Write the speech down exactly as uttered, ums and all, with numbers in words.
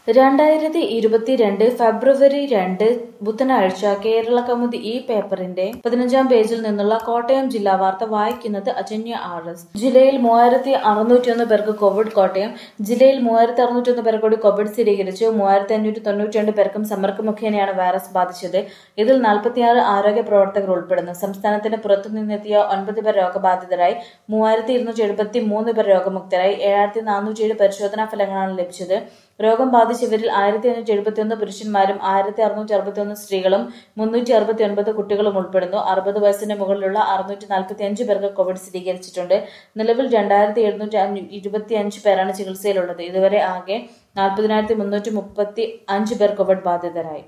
രണ്ടായിരത്തി ഇരുപത്തിരണ്ട് ഫെബ്രുവരി രണ്ട് ബുധനാഴ്ച കേരളകൗമുദി ഈ പേപ്പറിന്റെ പതിനഞ്ചാം പേജിൽ നിന്നുള്ള കോട്ടയം ജില്ലാ വാർത്ത വായിക്കുന്നത് അജന്യ ആർ എസ്. ജില്ലയിൽ മൂവായിരത്തി അറുന്നൂറ്റിയൊന്ന് പേർക്ക് കോവിഡ്. കോട്ടയം ജില്ലയിൽ മൂവായിരത്തി അറുന്നൂറ്റിയൊന്ന് പേർക്ക് കൂടി കോവിഡ് സ്ഥിരീകരിച്ചു. മൂവായിരത്തി അഞ്ഞൂറ്റി തൊണ്ണൂറ്റിരണ്ട് പേർക്കും സമ്പർക്കം മുഖേനയാണ് വൈറസ് ബാധിച്ചത്. ഇതിൽ നാൽപ്പത്തിയാറ് ആരോഗ്യ പ്രവർത്തകർ ഉൾപ്പെടുന്നു. സംസ്ഥാനത്തിന് പുറത്തുനിന്നെത്തിയ ഒൻപത് പേർ രോഗബാധിതരായി. മൂവായിരത്തി ഇരുന്നൂറ്റി എഴുപത്തി മൂന്ന് പേർ രോഗമുക്തരായി. ഏഴായിരത്തി നാനൂറ്റിയേഴ് പരിശോധനാ ഫലങ്ങളാണ് ലഭിച്ചത്. രോഗം ബാധിച്ചവരിൽ ആയിരത്തി അഞ്ഞൂറ്റി എഴുപത്തിയൊന്ന് പുരുഷന്മാരും ആയിരത്തി അറുന്നൂറ്റി അറുപത്തിയൊന്ന് സ്ത്രീകളും മുന്നൂറ്റി അറുപത്തി ഒൻപത് കുട്ടികളും ഉൾപ്പെടുന്നു. അറുപത് വയസ്സിന് മുകളിലുള്ള അറുന്നൂറ്റി നാൽപ്പത്തി അഞ്ച് പേർക്ക് കോവിഡ് സ്ഥിരീകരിച്ചിട്ടുണ്ട്. നിലവിൽ രണ്ടായിരത്തി എഴുന്നൂറ്റി ഇരുപത്തി അഞ്ച് പേരാണ് ചികിത്സയിലുള്ളത്. ഇതുവരെ ആകെ നാൽപ്പതിനായിരത്തി മുന്നൂറ്റി മുപ്പത്തി അഞ്ച് പേർ കോവിഡ് ബാധിതരായി.